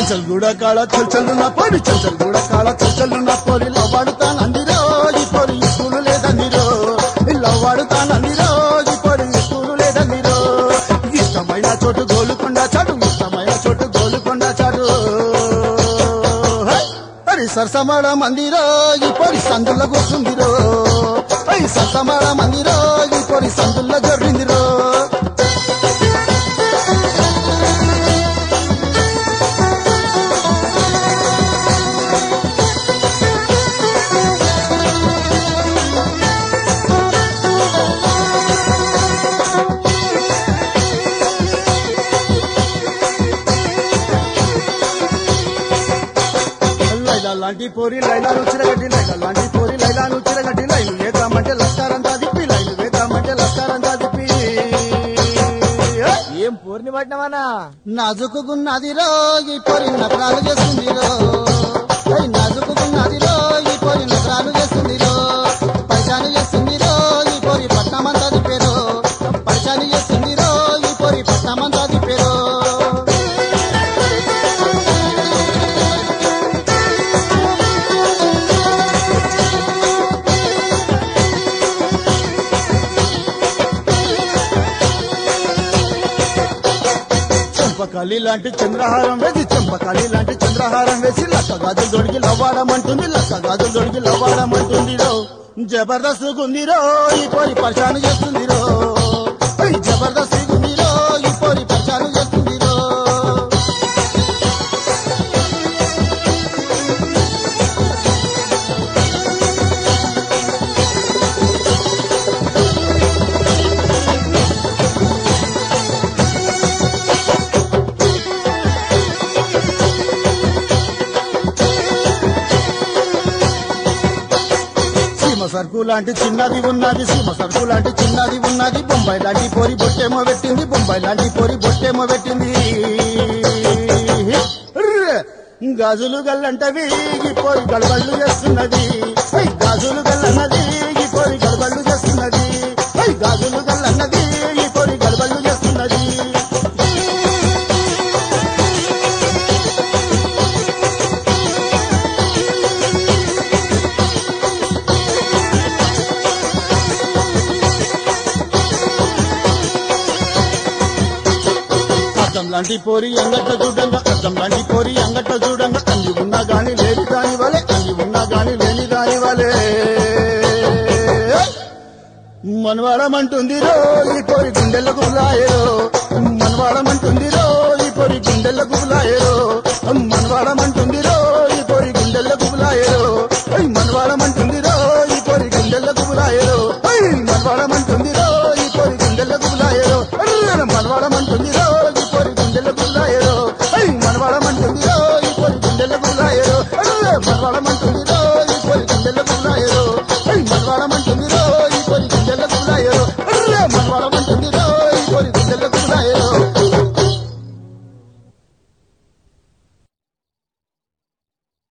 చంచల్గూడ కాళ చల్చల్లున్న పోరి చంచల్గూడ కాళ చల్చల్లున్న పోరి లవ్వాడుతానందిరో ఈ పోరి స్కూలు లేదందిరో లవ్వాడుతానందిరో ఈ పోరి స్కూలు లేదందిరో ఇష్టమైన చోటు గోలుకొండ చాటు ఇష్టమైన చోటు గోలుకొండ చాటు అరి సరసమాడ మందిరో ఈ పోరి సందుల్లో కూర్చుందిరో అయి సరసమాడ మందిరో ఈ పోరి సందుల్లో జరిగిందిరో లాంటి పోరి లైలాను చిరగడ్డి లైలా లాంటి పోరి లైలాను చిరగడ్డి లైలు వేద్దామంటే లస్కారంతా దిప్పి లైలు వేద్దామంటే లస్కారంతా దిప్పి ఏం పూర్ణి పట్టినవానా నాజుకున్నదిరో ఈ పోరి నకరాలు చేస్తుందిరో నాజుకున్నదిరో ఈ పోరి నకరాలు చేస్తుందిరో పరిశాను చేస్తుందిరో ఈ పోరి పట్నమంతా దిప్పేరో పరిశాను చేస్తుందిరో ఈ పోరి పట్నమంతా దిప్పేరో చంపకాలి లాంటి చంద్రహారం వేసి చంపకాలి లాంటి చంద్రహారం వేసి లక్క గాజులు దొడికి లవ్వాడమంటుంది లక్క గాజులు దొడికి లవ్వాడమంటుందిరో జబర్దస్త్ గుందిరో ఈ పోరి పరిశాను చేస్తుందిరో జబర్దస్త్ గుందిరో ఈ పోరి పరిశాను చేస్తుందిరో సరుకు లాంటి చిన్నది ఉన్నది సీమ సరుకు లాంటి చిన్నది ఉన్నది బొంబాయి లాంటి పోరి బొట్టేమో పెట్టింది బొంబాయి లాంటి పోరి బొట్టేమో పెట్టింది గాజులు గల్లంటవి ఈ పోరి గడబళ్ళు చేస్తున్నది గాజులు గల్లన్నది ఈ పోరి గడబళ్ళు చేస్తున్నది గాజులు గల్లన్నది ఈ పోరి గడబళ్ళు చేస్తున్నది లాంటి పోరి అంగట్ట చూడంగా అద్దం లాంటి పోరి అంగట్ట చూడంగా అన్ని ఉన్నా గాని లేని దాని వలే అన్ని ఉన్నా గాని లేని దాని వలే మనవాడమంటుంది రో ఈ పోరి గుండెలకు లాయరో